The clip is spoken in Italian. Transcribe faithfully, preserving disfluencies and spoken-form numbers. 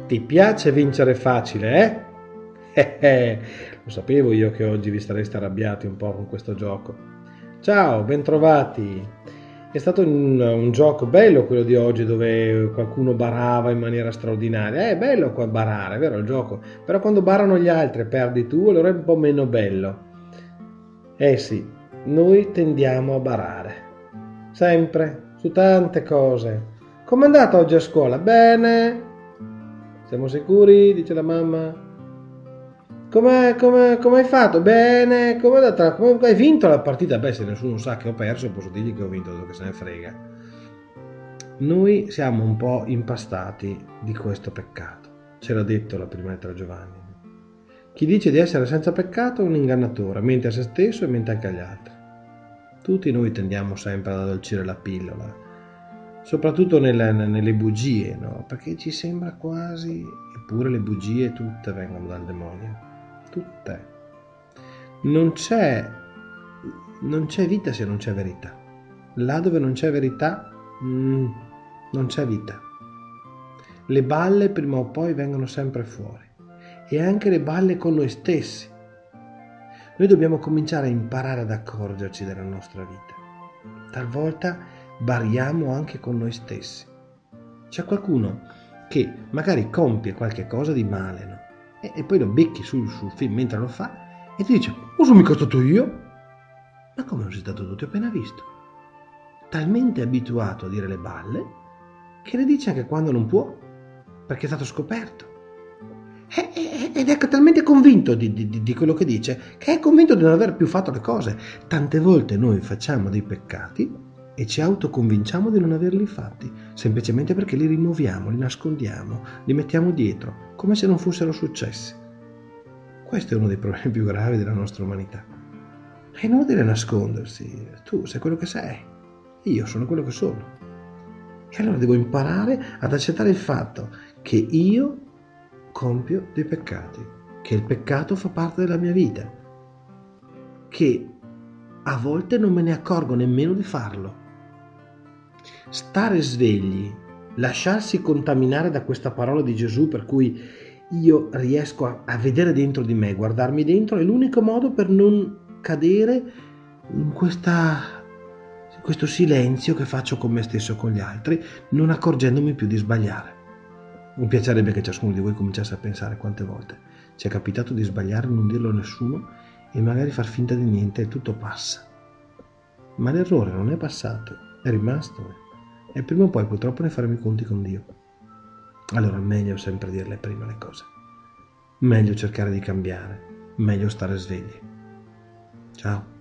Ti piace vincere facile, eh? Eh, eh, lo sapevo io che oggi vi sareste arrabbiati un po' con questo gioco. Ciao, bentrovati. È stato un, un gioco bello quello di oggi dove qualcuno barava in maniera straordinaria. È bello qua barare, è vero il gioco? Però quando barano gli altri e perdi tu, allora è un po' meno bello. Eh sì, noi tendiamo a barare. Sempre, su tante cose. Com'è andata oggi a scuola? Bene. Siamo sicuri? Dice la mamma. Come, come, come hai fatto? Bene. Come è andata? Come, hai vinto la partita? Beh, se nessuno sa che ho perso, posso dirgli che ho vinto, che se ne frega. Noi siamo un po' impastati di questo peccato. Ce l'ha detto la prima lettera Giovanni. Chi dice di essere senza peccato è un ingannatore, mente a se stesso e mente anche agli altri. Tutti noi tendiamo sempre ad addolcire la pillola, soprattutto nelle, nelle bugie, no? Perché ci sembra quasi, eppure le bugie tutte vengono dal demonio, tutte. Non c'è, non c'è vita se non c'è verità. Là dove non c'è verità, mm, non c'è vita. Le balle prima o poi vengono sempre fuori, e anche le balle con noi stessi. Noi dobbiamo cominciare a imparare ad accorgerci della nostra vita. Talvolta bariamo anche con noi stessi. C'è qualcuno che magari compie qualche cosa di male, no? e, e poi lo becchi sul, sul film mentre lo fa e ti dice: "Non sono mica stato io". Ma come non sei stato tu? Ti ho appena visto. Talmente abituato a dire le balle che le dice anche quando non può, perché è stato scoperto. Ed è talmente convinto di, di, di quello che dice che è convinto di non aver più fatto le cose. Tante volte noi facciamo dei peccati e ci autoconvinciamo di non averli fatti, semplicemente perché li rimuoviamo, li nascondiamo, li mettiamo dietro, come se non fossero successi. Questo è uno dei problemi più gravi della nostra umanità. È inutile nascondersi, tu sei quello che sei, io sono quello che sono. E allora devo imparare ad accettare il fatto che io compio dei peccati, che il peccato fa parte della mia vita, che a volte non me ne accorgo nemmeno di farlo. Stare svegli, lasciarsi contaminare da questa parola di Gesù per cui io riesco a, a vedere dentro di me, guardarmi dentro, è l'unico modo per non cadere in questa, in questo silenzio che faccio con me stesso e con gli altri, non accorgendomi più di sbagliare. Mi piacerebbe che ciascuno di voi cominciasse a pensare quante volte ci è capitato di sbagliare, non dirlo a nessuno e magari far finta di niente e tutto passa. Ma l'errore non è passato, è rimasto e prima o poi purtroppo ne faremo i conti con Dio. Allora meglio sempre dirle prima le cose, meglio cercare di cambiare, meglio stare svegli. Ciao.